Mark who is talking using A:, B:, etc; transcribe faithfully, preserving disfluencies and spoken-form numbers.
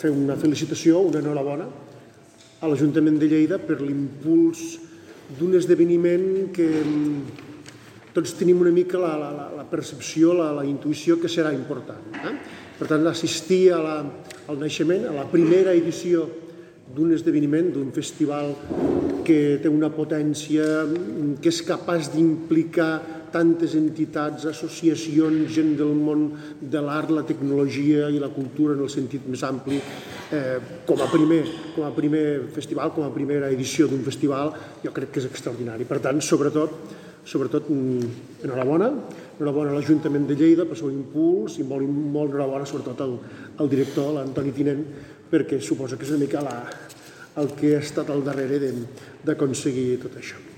A: fer una felicitació, una enhorabona a l'Ajuntament de Lleida per l'impuls d'un esdeveniment que tots tenim una mica la, la, la percepció, la, la intuïció que serà important. Eh? Per tant, assistir a la, al naixement, a la primera edició d'un esdeveniment, d'un festival que té una potència, que és capaç d'implicar tantes entitats, associacions, gent del món de l'art, la tecnologia i la cultura en el sentit més ampli, eh, com a primer, com a primer festival, com a primera edició d'un festival, jo crec que és extraordinari. Per tant, sobretot, sobretot enhorabona, enhorabona a l'Ajuntament de Lleida per el seu impuls i molt, molt enhorabona sobretot al, al director, l'Antoni Tinent, perquè suposa que és una mica la, el que ha estat al darrere d'aconseguir tot això.